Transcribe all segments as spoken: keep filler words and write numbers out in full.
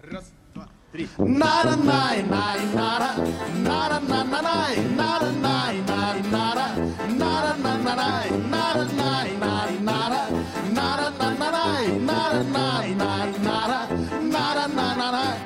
Раз, два, три. Нара най най нара, нара на на най, нара най най нара, нара на на най, нара най най нара, нара на на най, нара най най нара, нара на на най.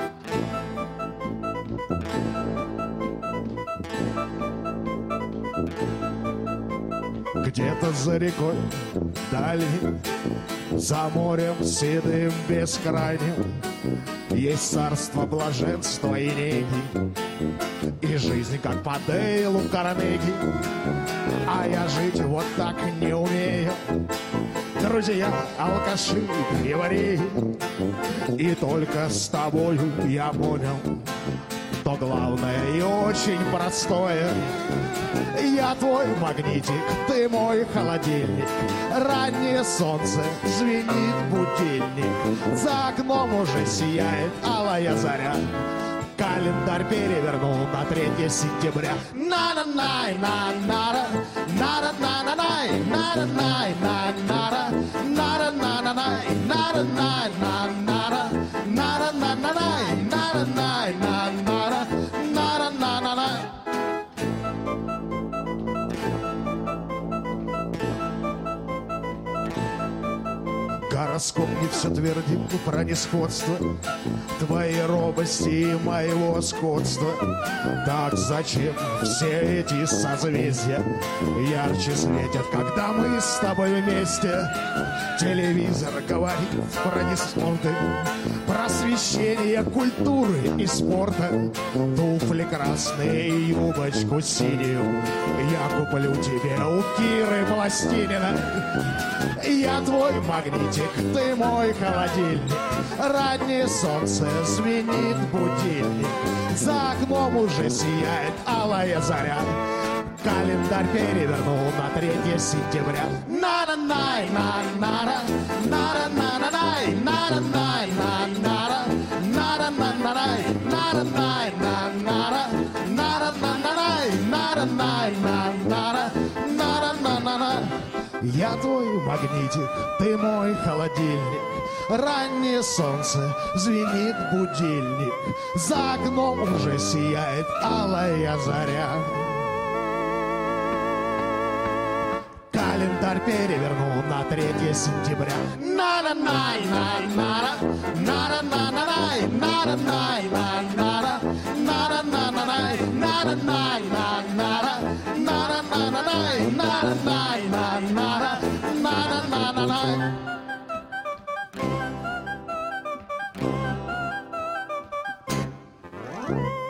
Где-то за рекой дальней, за морем седым бескрайним, есть царство блаженства и неги, и жизнь, как по Дейлу Карнеги. А я жить вот так не умею. Друзья, алкаши, евреи, и только с тобою я понял то главное и очень простое. Я твой магнитик, ты мой холодильник. Раннее солнце, звенит будильник. За окном уже сияет алая заря. Календарь перевернул на третье сентября. На-на-най, на-нара, нара-на-на-най, нара-най, на-нара, нара-на-на-най, нара-най, на-нара, нара-на-на-най, нара-най, на-нара, нара-на-на-най. Гороскоп не все твердит про несходство твоей робости и моего сходства. Так зачем все эти созвездия ярче светят, когда мы с тобой вместе? Телевизор говорит про диспорты, просвещение культуры и спорта. Туфли красные и юбочку синюю я куплю тебе у Киры Пластинина. Я твой магнитик, ты мой холодильник. Раннее солнце, звенит будильник. За окном уже сияет алая заря. Календарь перевернул на третье сентября. На-на-най, на-нара, нара-на-на-най, нара-най, на-нара, нара-на-на-най, нара-най, на-нара, нара-на-на-най, нара-най, на-нара, нара-на-на-най. Я твой магнитик, ты мой холодильник. Раннее солнце, звенит будильник. За окном уже сияет алая заря. Календарь перевернул на третье сентября. На-на-най, на-нара, нара-на-на-най, нара-най, на-нара, нара-на-на-най, нара-най, на-нара, нара-на-на-най, нара-най, на-нара, нара-на-на-най. Thank you.